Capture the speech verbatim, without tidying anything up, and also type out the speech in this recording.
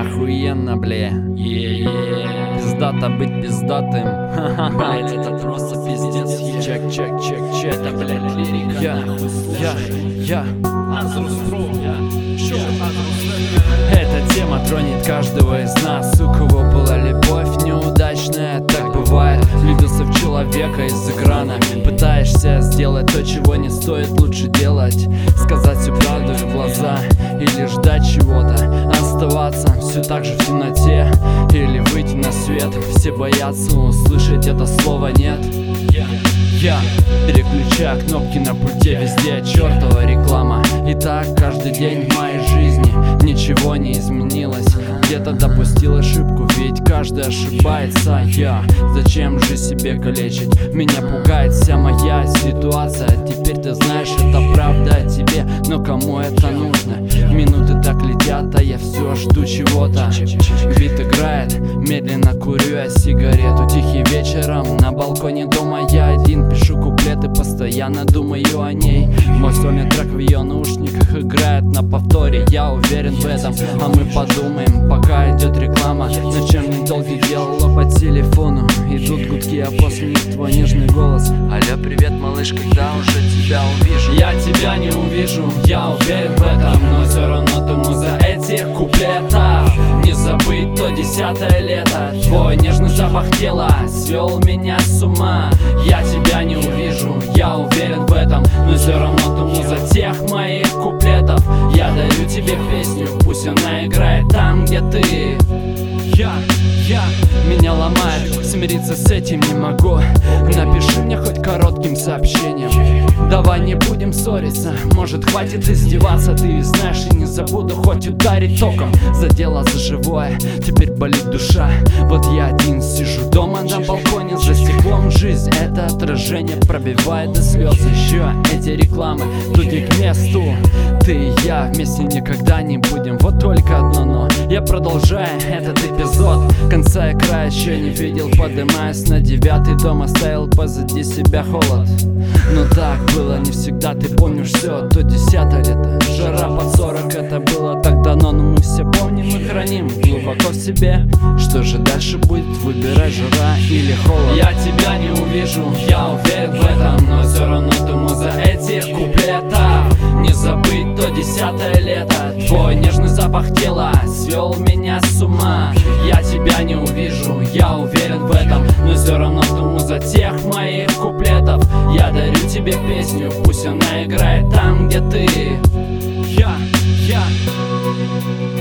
охуенно, бля. Yeah. Пиздато быть пиздатым. Блять, это просто пиздец. Чек, чек, чек, чек. Это, блять, лирика. Я, я, я. Эта тема тронет каждого из нас. У кого была любовь неудачная, так бывает. Влюбился в человека из экрана. Пытаешься сделать то, чего не стоит лучше делать. Сказать всю правду в глаза или ждать чего-то. Оставаться все так же в темноте или выйти на свет. Все боятся услышать это слово «нет». Я переключаю кнопки на пульте, везде чертова реклама. И так каждый день в моей жизни ничего не изменилось. Где-то допустил ошибку, ведь каждый ошибается. Я зачем же себе калечить? Меня пугает вся моя ситуация. Теперь ты знаешь, это правда о тебе, но кому это нужно? Минуты так летят, а я все жду чего-то. Бит играет, медленно курю я сигарету. Тихий вечером на балконе дома я один. Пишу куплеты, постоянно думаю о ней. Мой сольный трек в ее наушниках играет на повторе. Я уверен в этом, а мы подумаем, пока идет реклама. Зачем мне долгий диалог по телефону? Идут гудки, а после них твой нежный голос. Алло, привет, малыш, когда уже тебя увижу? Я тебя не увижу, я уверен в этом, но все равно думаю за этих куплетов. Не забыть то десятое лето. Твой нежный запах тела свел меня с ума. Я тебя не увижу, я уверен в этом, но все равно думаю за тех моих куплетов. Я дарю тебе песню, пусть она играет там, где ты. Я, я, меня ломает, смириться с этим не могу. Напиши мне хоть коротким сообщением. Давай не будем ссориться, может хватит издеваться. Ты знаешь, и не забуду хоть ударить током. Задело за живое, теперь болит душа. Вот я один сижу дома на балконе, за стеклом жизнь. Это отражение пробивает до слез. Еще эти рекламы тут не к месту. Ты и я вместе никогда не будем. Вот только одно но. Я продолжаю этот эпизод. Конца и края еще не видел. Поднимаюсь на девятый дом, оставил позади себя холод. Но так было не всегда, ты помнишь все. То десятое лето, жара под сорок. Это было так давно, но мы все помним и храним глубоко в себе. Что же дальше будет, выбирай, жара или холод. Я тебя не увижу, я уверен в этом, но все равно думаю за этих куплетов. Не забыть то десятое лето. Твой нежный запах тела свел меня с ума. Я тебя не увижу, я уверен в этом, но все равно думаю за тех моих куплетов. Я дарю тебе песню, пусть она играет там, где ты. Я, я